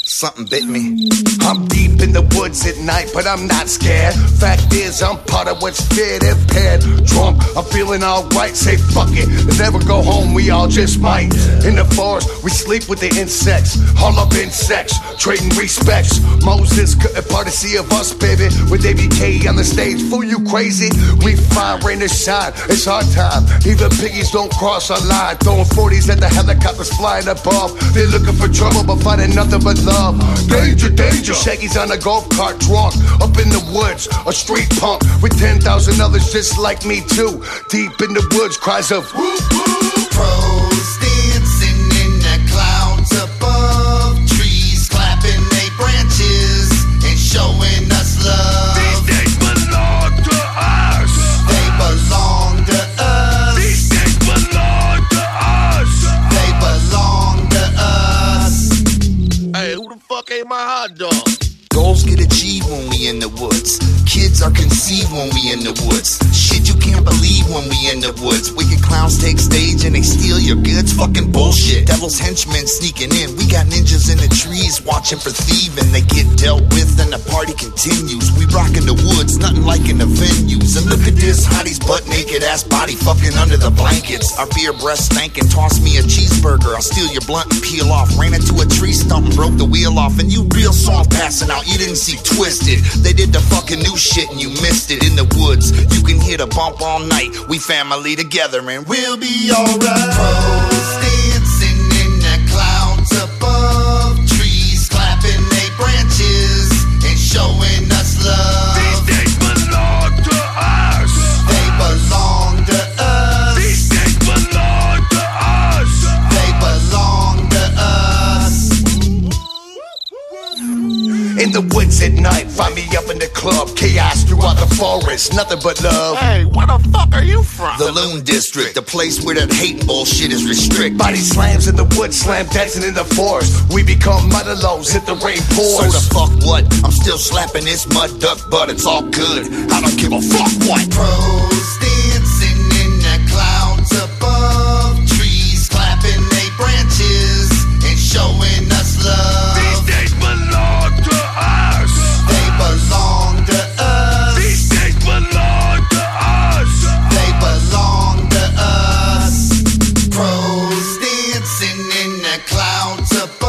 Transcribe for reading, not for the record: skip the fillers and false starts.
Something bit me. I'm deep in the woods at night, but I'm not scared. Fact is, I'm part of what's feared and paired. Drunk, I'm feeling alright, say fuck it. If never go home, we all just might. In the forest, we sleep with the insects. All up in sex, trading respects. Moses couldn't part a sea of us, baby. With ABK on the stage, fool you crazy? We find rain to shine, it's our time. Even piggies don't cross our line. Throwing 40s at the helicopters flying above. They're looking for trouble, but finding nothing but love. Danger, danger. Shaggy's on a golf cart drunk, up in the woods, a street punk with 10,000 others just like me too. Deep in the woods, cries of woo woo. Pros dancing in the clouds above, trees clapping their branches and showing us love. These days belong to us. They belong to us. These days belong to us. They belong to us. Hey, who the fuck ate my hot dog? Goals get achieved when we in the woods. Kids are conceived when we in the woods. Shit you can't believe when we in the woods. Wicked clowns take stage and they steal your goods. Fucking bullshit. Devil's henchmen sneaking in. We got ninjas in the trees watching for thieving. They get dealt with and the party continues. We rockin' the woods, nothing like in the venues. And look at this hottie's butt naked ass body fucking under the blankets. Our beer breath stankin'. Toss me a cheeseburger. I'll steal your blunt and peel off. Ran into a tree stump and broke the wheel off. And you real soft passing out. You didn't see Twisted. They did the fucking new shit and you missed it. In the woods, you can hear the bump all night. We family together and we'll be alright. Pros dancing in the clouds above, trees clapping their branches and showing us love. These days belong to us. They belong to us. These days belong to us. They belong to us. In the woods at night, find me up in the club. Chaos throughout the forest, nothing but love. Hey, where the fuck are you from? The Loon District, the place where that hate and bullshit is restricted. Body slams in the woods, slam dancing in the forest. We become monologues, hit the rain So pours. the fuck what? I'm still slapping this mud duck, but it's all good. I don't give a fuck what. Pros dancing in the clouds above, trees clapping their branches and showing us love. These days belong to us. They belong to us. These days belong to us. They belong to us. Pros dancing in the clouds above.